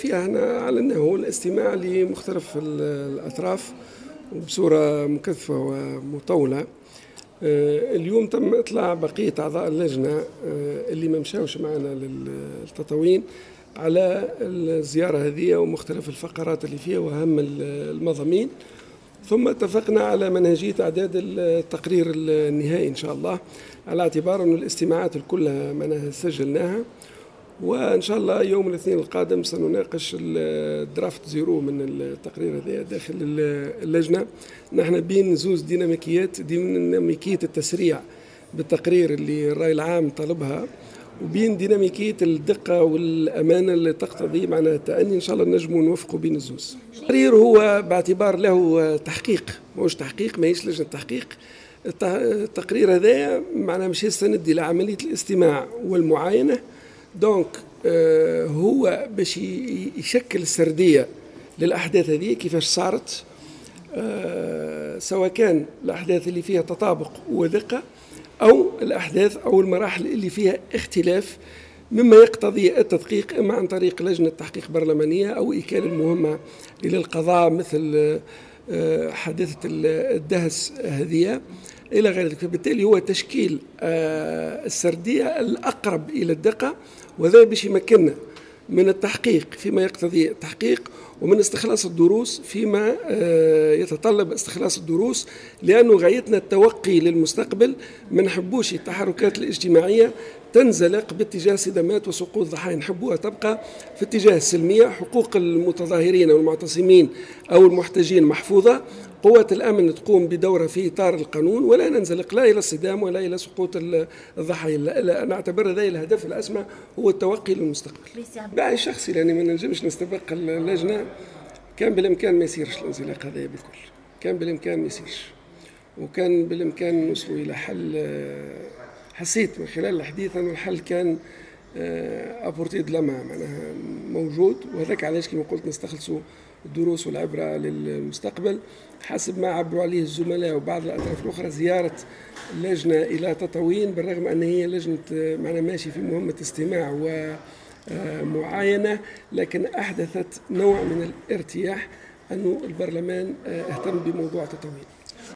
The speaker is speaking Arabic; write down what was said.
فيها احنا أعلناه الاستماع لمختلف الأطراف وبصورة مكثفة ومطولة. اليوم تم إطلاع بقية أعضاء اللجنة اللي ما مشاوش معنا للتطاوين على الزيارة هذه ومختلف الفقرات اللي فيها وأهم المضامين، ثم اتفقنا على منهجية إعداد التقرير النهائي إن شاء الله، على اعتبار أن الاستماعات كلها معناها سجلناها، وإن شاء الله يوم الاثنين القادم سنناقش الدرافت زيرو من التقرير هذا داخل اللجنة. نحن بين زوز ديناميكيات، ديناميكية التسريع بالتقرير اللي الرأي العام طلبها، وبين ديناميكية الدقة والأمانة اللي تقتضي معنا التأني. إن شاء الله نجموا نوفقوا بين الزوز. التقرير هو باعتبار له تحقيق، مش تحقيق، ما هيش لجنة تحقيق. التقرير هذا معناه مش يستند إلى عملية الاستماع والمعاينة، دونك هو باش يشكل سردية للأحداث هذه كيفاش صارت، سواء كان الأحداث اللي فيها تطابق ودقة أو الأحداث أو المراحل اللي فيها اختلاف، مما يقتضي التدقيق إما عن طريق لجنة تحقيق برلمانية أو إيكال المهمة إلى القضاء مثل حادثة الدهس هذه إلى غير ذلك. فبالتالي هو تشكيل السردية الأقرب إلى الدقة، وذا باش يمكننا من التحقيق فيما يقتضي التحقيق، ومن استخلاص الدروس فيما يتطلب استخلاص الدروس، لأنه غايتنا التوقي للمستقبل. ما نحبوش التحركات الاجتماعية تنزلق باتجاه صدمات وسقوط ضحايا، نحبوها تبقى في اتجاه السلمية، حقوق المتظاهرين أو المعتصمين أو المحتجين محفوظة، قوة الأمن تقوم بدورها في إطار القانون، ولا ننزلق لا إلى الصدام ولا إلى سقوط الضحايا. لا نعتبر ذا الهدف الأسمى هو التوقي للمستقبل. رأيي شخصي لأني ما نجمش نستبق اللجنة، كان بالإمكان ما يصيرش الانزلاق هذا بكل، كان بالإمكان ما يصيرش، وكان بالإمكان نوصلوا إلى حل. حسيت من خلال الحديث أن الحل كان أبورتيد لما معناها موجود، وهذاك علاش كما قلت نستخلصوا الدروس والعبرة للمستقبل حسب ما عبروا عليه الزملاء وبعض الأطراف الأخرى. زيارة اللجنة إلى تطاوين بالرغم أن هي لجنة معنا ماشي في مهمة استماع ومعاينة، لكن أحدثت نوع من الارتياح أنه البرلمان اهتم بموضوع تطاوين.